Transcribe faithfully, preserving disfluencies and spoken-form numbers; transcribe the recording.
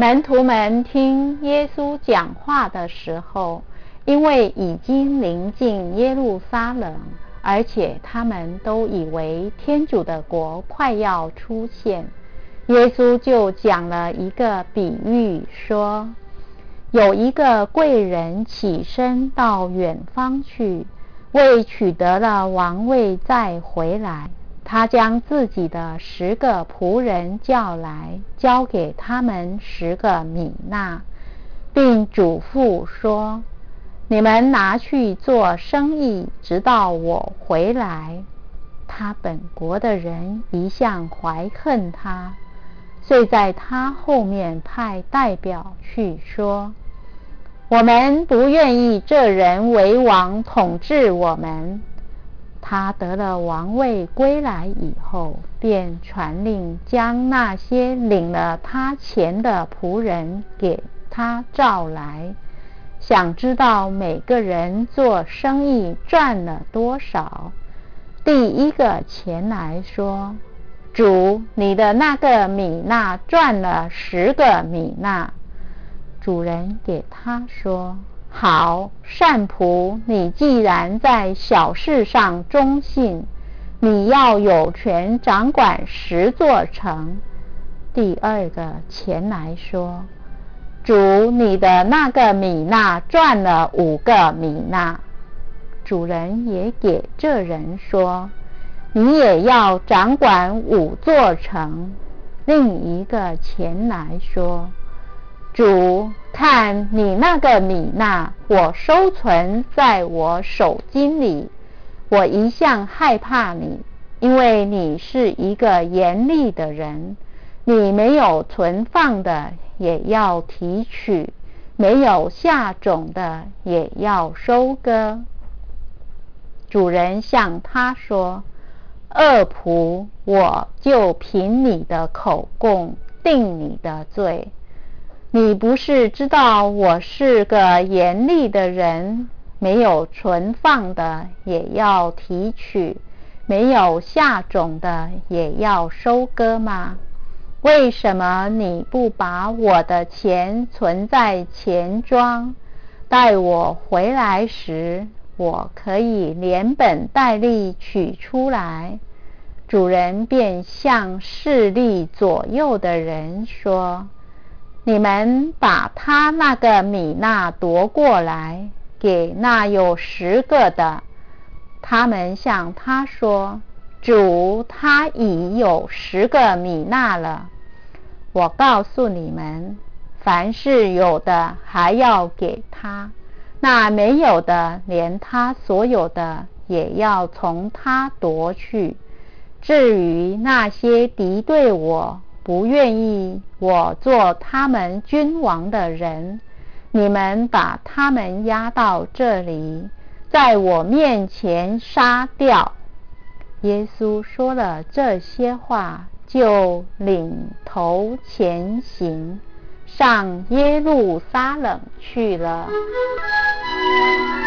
门徒们听耶稣讲话的时候，因为已经临近耶路撒冷，而且他们都以为天主的国快要出现，耶稣就讲了一个比喻，说有一个贵人起身到远方去，为取得了王位再回来，他将自己的十个仆人叫来，交给他们十个米纳，并嘱咐说：你们拿去做生意，直到我回来。他本国的人一向怀恨他，遂在他后面派代表去说：我们不愿意这人为王统治我们。他得了王位归来以后，便传令将那些领了他钱的仆人给他召来，想知道每个人做生意赚了多少。第一个前来说：主，你的那个米纳赚了十个米纳。主人给他说：好，善仆，你既然在小事上忠信，你要有权掌管十座城。第二个前来说：主，你的那个米纳赚了五个米纳。主人也给这人说：你也要掌管五座城。另一个前来说：主，看你那个米纳，我收存在我手巾里，我一向害怕你，因为你是一个严厉的人，你没有存放的也要提取，没有下种的也要收割。主人向他说：恶仆，我就凭你的口供定你的罪。你不是知道我是个严厉的人，没有存放的也要提取，没有下种的也要收割吗？为什么你不把我的钱存在钱庄，待我回来时，我可以连本带利取出来？主人便向侍立左右的人说：你们把他那个米纳夺过来，给那有十个的。他们向他说：主，他已有十个米纳了。我告诉你们，凡是有的还要给他，那没有的，连他所有的也要从他夺去。至于那些敌对我，不愿意我做他们君王的人，你们把他们押到这里，在我面前杀掉。耶稣说了这些话，就领头前行，上耶路撒冷去了。